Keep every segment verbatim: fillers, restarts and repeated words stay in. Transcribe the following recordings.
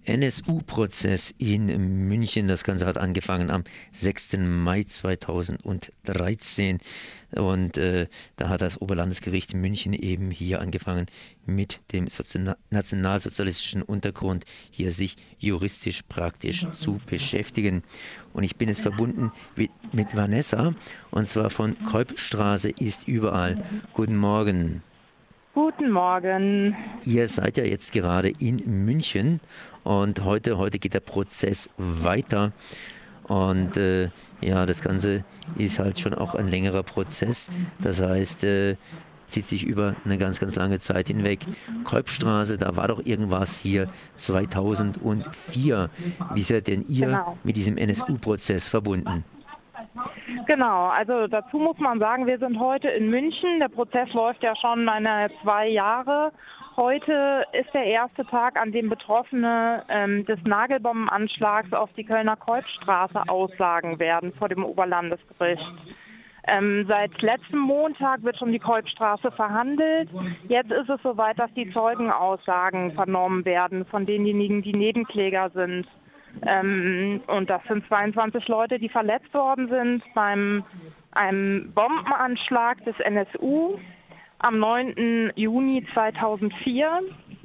N S U-Prozess in München. Das Ganze hat angefangen am sechsten Mai zweitausenddreizehn und äh, da hat das Oberlandesgericht München eben hier angefangen mit dem Sozi- nationalsozialistischen Untergrund hier sich juristisch praktisch zu beschäftigen. Und ich bin jetzt verbunden mit, mit Vanessa, und zwar von Keupstraße ist überall. Guten Morgen. Guten Morgen. Ihr seid ja jetzt gerade in München und heute, heute geht der Prozess weiter. Und äh, ja, das Ganze ist halt schon auch ein längerer Prozess. Das heißt, äh, zieht sich über eine ganz, ganz lange Zeit hinweg. Keupstraße, da war doch irgendwas hier zweitausendvier. Wie seid denn ihr Genau. mit diesem N S U-Prozess verbunden? Genau, also dazu muss man sagen, wir sind heute in München. Der Prozess läuft ja schon eine, zwei Jahre. Heute ist der erste Tag, an dem Betroffene ähm, des Nagelbombenanschlags auf die Kölner Keupstraße aussagen werden vor dem Oberlandesgericht. Ähm, seit letztem Montag wird schon die Keupstraße verhandelt. Jetzt ist es soweit, dass die Zeugenaussagen vernommen werden von denjenigen, die Nebenkläger sind. Ähm, und das sind zweiundzwanzig Leute, die verletzt worden sind beim einem Bombenanschlag des N S U am neunten Juni zweitausendvier.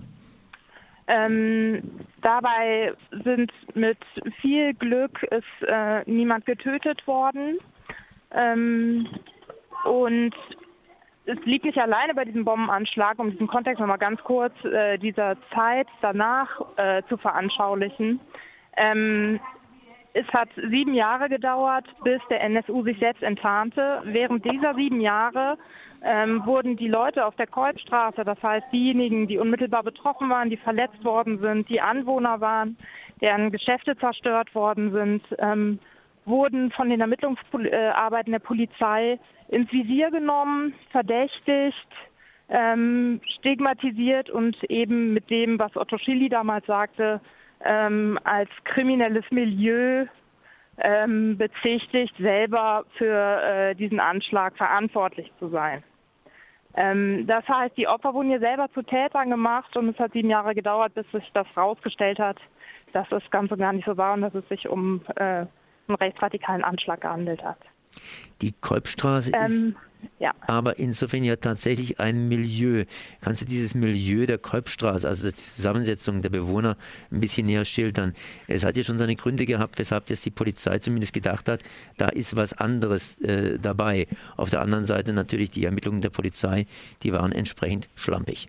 Ähm, dabei sind mit viel Glück ist äh, niemand getötet worden. Ähm, und es liegt nicht alleine bei diesem Bombenanschlag, um diesen Kontext nochmal ganz kurz äh, dieser Zeit danach äh, zu veranschaulichen. Ähm, es hat sieben Jahre gedauert, bis der N S U sich selbst enttarnte. Während dieser sieben Jahre ähm, wurden die Leute auf der Keupstraße, das heißt diejenigen, die unmittelbar betroffen waren, die verletzt worden sind, die Anwohner waren, deren Geschäfte zerstört worden sind, ähm, wurden von den Ermittlungsarbeiten der Polizei ins Visier genommen, verdächtigt, ähm, stigmatisiert und eben mit dem, was Otto Schily damals sagte, Ähm, als kriminelles Milieu ähm, bezichtigt, selber für äh, diesen Anschlag verantwortlich zu sein. Ähm, das heißt, die Opfer wurden hier selber zu Tätern gemacht und es hat sieben Jahre gedauert, bis sich das rausgestellt hat, dass das Ganze gar nicht so war und dass es sich um äh, einen rechtsradikalen Anschlag gehandelt hat. Die Keupstraße Ähm, ist ja. aber insofern ja tatsächlich ein Milieu. Kannst du dieses Milieu der Keupstraße, also die Zusammensetzung der Bewohner, ein bisschen näher schildern? Es hat ja schon seine Gründe gehabt, weshalb jetzt die Polizei zumindest gedacht hat, da ist was anderes äh, dabei. Auf der anderen Seite natürlich die Ermittlungen der Polizei, die waren entsprechend schlampig.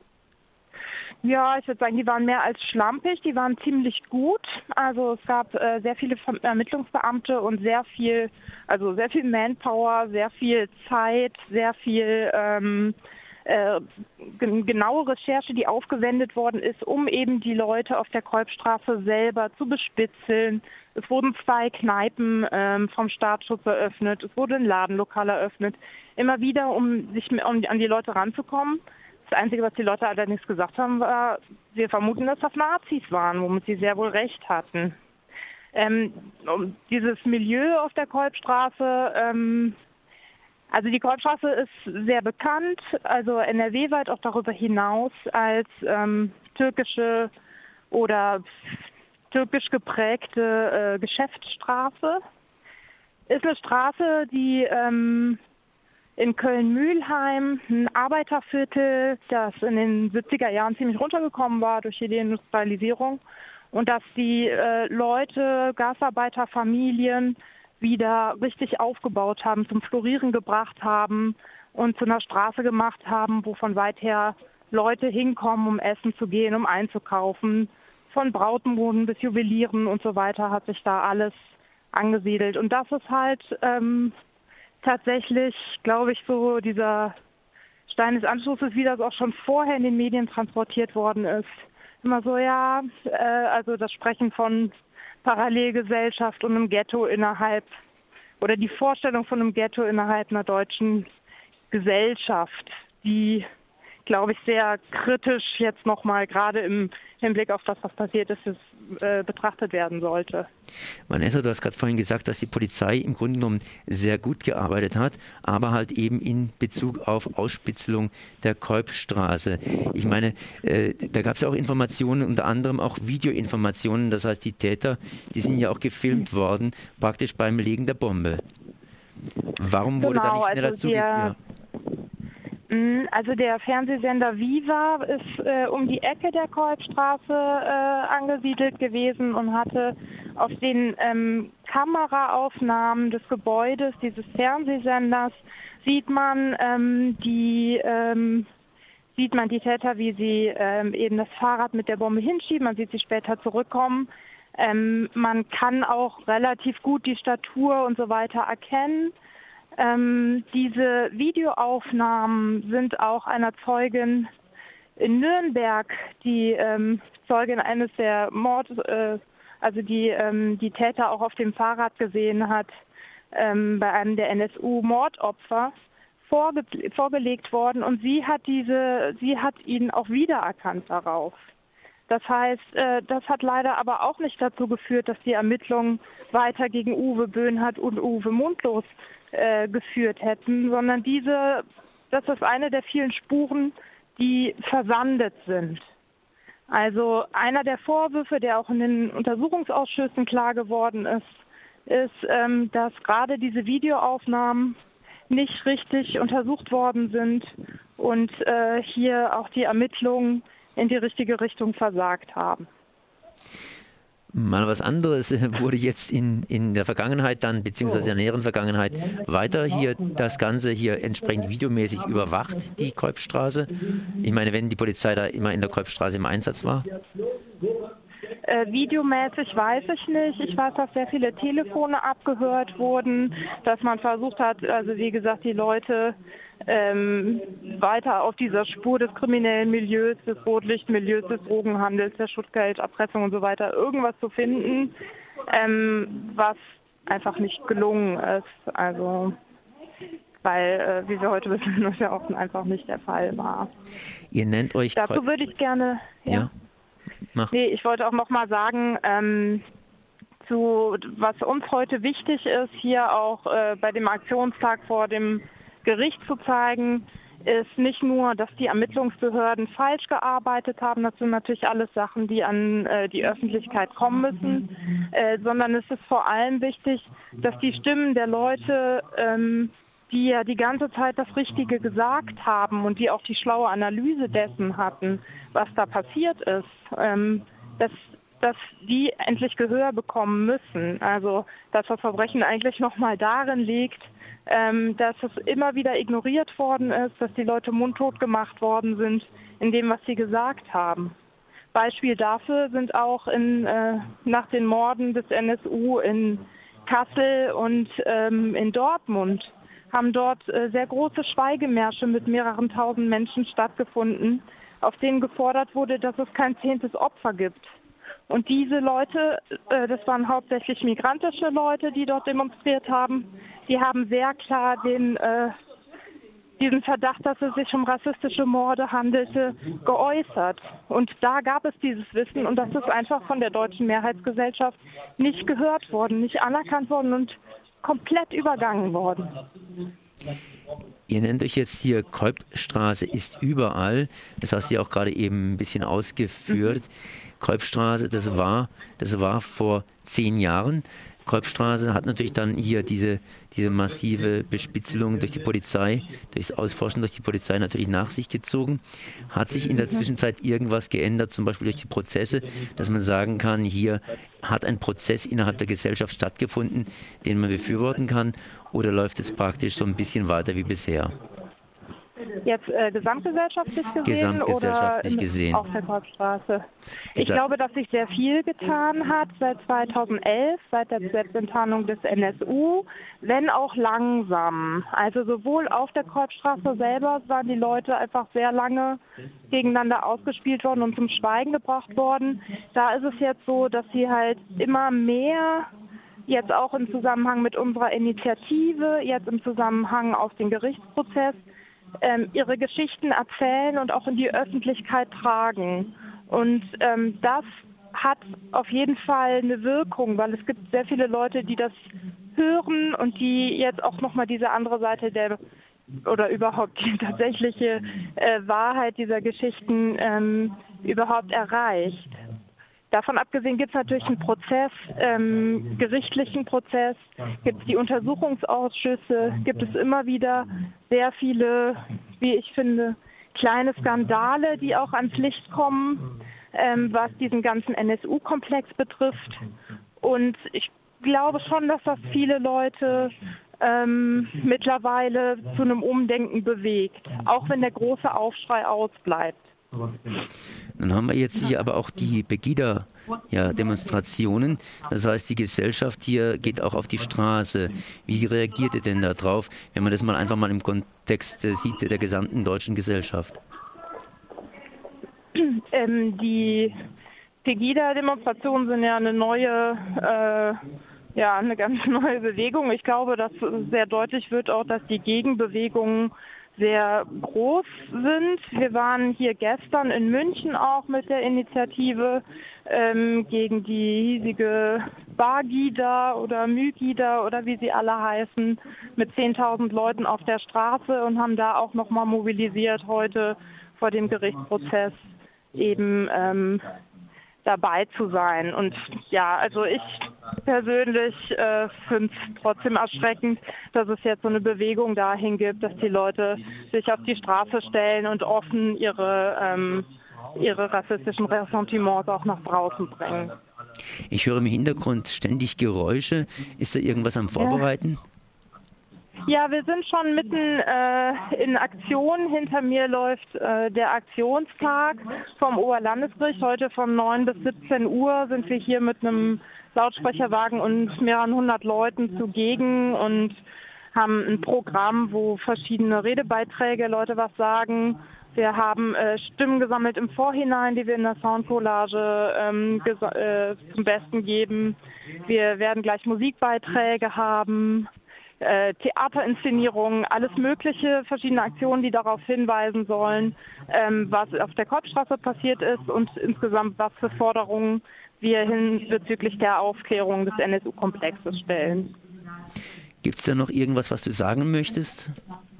Ja, ich würde sagen, die waren mehr als schlampig, die waren ziemlich gut. Also es gab äh, sehr viele Ermittlungsbeamte und sehr viel, also sehr viel Manpower, sehr viel Zeit, sehr viel ähm, äh, genaue Recherche, die aufgewendet worden ist, um eben die Leute auf der Keupstraße selber zu bespitzeln. Es wurden zwei Kneipen ähm, vom Staatsschutz eröffnet, es wurde ein Ladenlokal eröffnet, immer wieder, um sich um an die Leute ranzukommen. Das Einzige, was die Leute allerdings gesagt haben, war, wir vermuten, dass das Nazis waren, womit sie sehr wohl recht hatten. Ähm, um dieses Milieu auf der Keupstraße, ähm, also die Keupstraße ist sehr bekannt, also N R W-weit auch darüber hinaus als ähm, türkische oder türkisch geprägte äh, Geschäftsstraße. Ist eine Straße, die ähm, in Köln-Mühlheim, ein Arbeiterviertel, das in den siebziger Jahren ziemlich runtergekommen war durch die Deindustrialisierung und dass die äh, Leute, Gastarbeiterfamilien wieder richtig aufgebaut haben, zum Florieren gebracht haben und zu einer Straße gemacht haben, wo von weit her Leute hinkommen, um essen zu gehen, um einzukaufen. Von Brautmoden bis Juwelieren und so weiter hat sich da alles angesiedelt. Und das ist halt ähm, tatsächlich, glaube ich, so dieser Stein des Anstoßes, wie das auch schon vorher in den Medien transportiert worden ist. Immer so, ja, äh, also das Sprechen von Parallelgesellschaft und einem Ghetto innerhalb, oder die Vorstellung von einem Ghetto innerhalb einer deutschen Gesellschaft, die glaube ich, sehr kritisch jetzt nochmal, gerade im Hinblick auf das, was passiert ist, ist äh, betrachtet werden sollte. Vanessa, du hast gerade vorhin gesagt, dass die Polizei im Grunde genommen sehr gut gearbeitet hat, aber halt eben in Bezug auf Ausspitzelung der Kolbstraße. Ich meine, äh, da gab es ja auch Informationen, unter anderem auch Videoinformationen, das heißt, die Täter, die sind ja auch gefilmt worden, praktisch beim Legen der Bombe. Warum wurde Genau, da nicht schneller also zuge... Ja. Also der Fernsehsender Viva ist äh, um die Ecke der Kolbstraße äh, angesiedelt gewesen und hatte auf den ähm, Kameraaufnahmen des Gebäudes dieses Fernsehsenders sieht man ähm, die ähm, sieht man die Täter, wie sie ähm, eben das Fahrrad mit der Bombe hinschieben. Man sieht sie später zurückkommen. Ähm, man kann auch relativ gut die Statur und so weiter erkennen. Ähm, diese Videoaufnahmen sind auch einer Zeugin in Nürnberg, die ähm, Zeugin eines der Mord, äh, also die ähm, die Täter auch auf dem Fahrrad gesehen hat, ähm, bei einem der N S U-Mordopfer vorge vorgelegt worden, und sie hat diese, sie hat ihn auch wiedererkannt darauf. Das heißt, äh, das hat leider aber auch nicht dazu geführt, dass die Ermittlungen weiter gegen Uwe Böhnhardt und Uwe Mundlos äh, geführt hätten, sondern diese, das ist eine der vielen Spuren, die versandet sind. Also einer der Vorwürfe, der auch in den Untersuchungsausschüssen klar geworden ist, ist, ähm, dass gerade diese Videoaufnahmen nicht richtig untersucht worden sind und äh, hier auch die Ermittlungen in die richtige Richtung versagt haben. Mal was anderes wurde jetzt in, in der Vergangenheit dann, beziehungsweise in der näheren Vergangenheit, weiter hier das Ganze hier entsprechend videomäßig überwacht, die Kolbstraße. Ich meine, wenn die Polizei da immer in der Kolbstraße im Einsatz war? Äh, videomäßig weiß ich nicht. Ich weiß, dass sehr viele Telefone abgehört wurden, dass man versucht hat, also wie gesagt, die Leute ähm, weiter auf dieser Spur des kriminellen Milieus, des Rotlichtmilieus, des Drogenhandels, der Schutzgelderpressung und so weiter irgendwas zu finden, ähm, was einfach nicht gelungen ist. Also weil, äh, wie wir heute wissen, das ja auch einfach nicht der Fall war. Ihr nennt euch... Dazu würde ich gerne... Ja. ja. Mach. Nee, ich wollte auch noch mal sagen, ähm, zu, was uns heute wichtig ist, hier auch äh, bei dem Aktionstag vor dem Gericht zu zeigen, ist nicht nur, dass die Ermittlungsbehörden falsch gearbeitet haben, das sind natürlich alles Sachen, die an äh, die Öffentlichkeit kommen müssen, äh, sondern es ist vor allem wichtig, dass die Stimmen der Leute, ähm, die ja die ganze Zeit das Richtige gesagt haben und die auch die schlaue Analyse dessen hatten, was da passiert ist, ähm, dass, dass die endlich Gehör bekommen müssen. Also dass das Verbrechen eigentlich nochmal darin liegt, ähm, dass es immer wieder ignoriert worden ist, dass die Leute mundtot gemacht worden sind in dem, was sie gesagt haben. Beispiel dafür sind auch in, äh, nach den Morden des N S U in Kassel und ähm, in Dortmund haben dort äh, sehr große Schweigemärsche mit mehreren tausend Menschen stattgefunden, auf denen gefordert wurde, dass es kein zehntes Opfer gibt. Und diese Leute, äh, das waren hauptsächlich migrantische Leute, die dort demonstriert haben, die haben sehr klar den, äh, diesen Verdacht, dass es sich um rassistische Morde handelte, geäußert. Und da gab es dieses Wissen, und das ist einfach von der deutschen Mehrheitsgesellschaft nicht gehört worden, nicht anerkannt worden und komplett übergangen worden. Ihr nennt euch jetzt hier Kolbstraße ist überall. Das hast du ja auch gerade eben ein bisschen ausgeführt. Mhm. Kolbstraße, das war, das war vor zehn Jahren. Kolbstraße hat natürlich dann hier diese, diese massive Bespitzelung durch die Polizei, durch das Ausforschen durch die Polizei natürlich nach sich gezogen. Hat sich in der Zwischenzeit irgendwas geändert, zum Beispiel durch die Prozesse, dass man sagen kann, hier hat ein Prozess innerhalb der Gesellschaft stattgefunden, den man befürworten kann, oder läuft es praktisch so ein bisschen weiter wie bisher? Jetzt äh, gesamtgesellschaftlich gesehen Gesamtgesellschaftlich oder gesehen. auf der Kolbstraße? Ich Gesa glaube, dass sich sehr viel getan hat seit zweitausendelf, seit der Selbstenttarnung des N S U, wenn auch langsam. Also sowohl auf der Kolbstraße selber waren die Leute einfach sehr lange gegeneinander ausgespielt worden und zum Schweigen gebracht worden. Da ist es jetzt so, dass sie halt immer mehr, jetzt auch im Zusammenhang mit unserer Initiative, jetzt im Zusammenhang auf den Gerichtsprozess, ähm, ihre Geschichten erzählen und auch in die Öffentlichkeit tragen. Und ähm, das hat auf jeden Fall eine Wirkung, weil es gibt sehr viele Leute, die das hören und die jetzt auch nochmal diese andere Seite der oder überhaupt die tatsächliche äh, Wahrheit dieser Geschichten ähm, überhaupt erreicht. Davon abgesehen gibt es natürlich einen Prozess, ähm, gerichtlichen Prozess, gibt es die Untersuchungsausschüsse, gibt es immer wieder sehr viele, wie ich finde, kleine Skandale, die auch ans Licht kommen, ähm, was diesen ganzen N S U-Komplex betrifft. Und ich glaube schon, dass das viele Leute ähm, mittlerweile zu einem Umdenken bewegt, auch wenn der große Aufschrei ausbleibt. Dann haben wir jetzt hier aber auch die Pegida-Demonstrationen. Das heißt, die Gesellschaft hier geht auch auf die Straße. Wie reagiert ihr denn darauf, wenn man das mal einfach mal im Kontext äh, sieht der gesamten deutschen Gesellschaft? Ähm, die Pegida-Demonstrationen sind ja eine neue, äh, ja, eine ganz neue Bewegung. Ich glaube, dass sehr deutlich wird auch, dass die Gegenbewegungen sehr groß sind. Wir waren hier gestern in München auch mit der Initiative ähm, gegen die hiesige Bagida oder Mygida oder wie sie alle heißen, mit zehntausend Leuten auf der Straße und haben da auch nochmal mobilisiert heute vor dem Gerichtsprozess eben ähm, dabei zu sein. Und ja, also ich persönlich äh, finde es trotzdem erschreckend, dass es jetzt so eine Bewegung dahin gibt, dass die Leute sich auf die Straße stellen und offen ihre, ähm, ihre rassistischen Ressentiments auch nach draußen bringen. Ich höre im Hintergrund ständig Geräusche. Ist da irgendwas am Vorbereiten? Ja. Ja, wir sind schon mitten äh, in Aktion. Hinter mir läuft äh, der Aktionstag vom Oberlandesgericht. Heute von neun bis siebzehn Uhr sind wir hier mit einem Lautsprecherwagen und mehreren hundert Leuten zugegen und haben ein Programm, wo verschiedene Redebeiträge Leute was sagen. Wir haben äh, Stimmen gesammelt im Vorhinein, die wir in der Soundcollage ähm, ges- äh, zum Besten geben. Wir werden gleich Musikbeiträge haben. Äh, Theaterinszenierungen, alles mögliche, verschiedene Aktionen, die darauf hinweisen sollen, ähm, was auf der Kolbstraße passiert ist und insgesamt was für Forderungen wir hin bezüglich der Aufklärung des N S U-Komplexes stellen. Gibt es da noch irgendwas, was du sagen möchtest?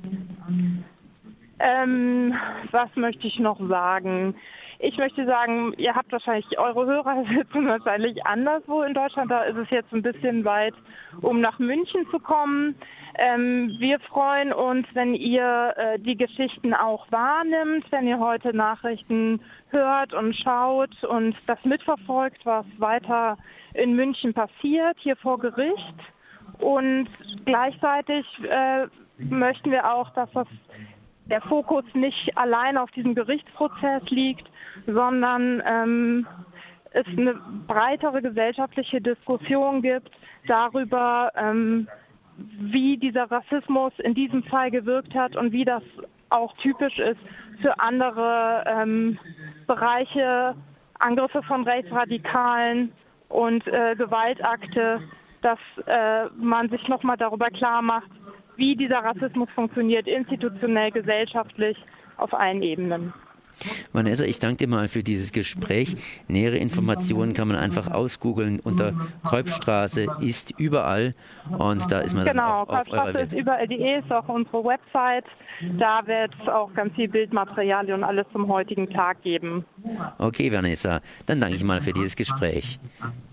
Ähm, was möchte ich noch sagen? Ich möchte sagen, ihr habt wahrscheinlich, eure Hörer sitzen wahrscheinlich anderswo in Deutschland. Da ist es jetzt ein bisschen weit, um nach München zu kommen. Ähm, wir freuen uns, wenn ihr äh, die Geschichten auch wahrnimmt, wenn ihr heute Nachrichten hört und schaut und das mitverfolgt, was weiter in München passiert, hier vor Gericht. Und gleichzeitig äh, möchten wir auch, dass das der Fokus nicht allein auf diesem Gerichtsprozess liegt, sondern ähm, es eine breitere gesellschaftliche Diskussion gibt darüber, ähm, wie dieser Rassismus in diesem Fall gewirkt hat und wie das auch typisch ist für andere ähm, Bereiche, Angriffe von Rechtsradikalen und äh, Gewaltakte, dass äh, man sich nochmal darüber klar macht, wie dieser Rassismus funktioniert, institutionell, gesellschaftlich, auf allen Ebenen. Vanessa, ich danke dir mal für dieses Gespräch. Nähere Informationen kann man einfach ausgoogeln unter Kolbstraße ist überall und da ist man genau, dann auch auf eurer Kolbstraße ist überall.de ist auch unsere Website. Da wird es auch ganz viel Bildmaterial und alles zum heutigen Tag geben. Okay, Vanessa, dann danke ich mal für dieses Gespräch.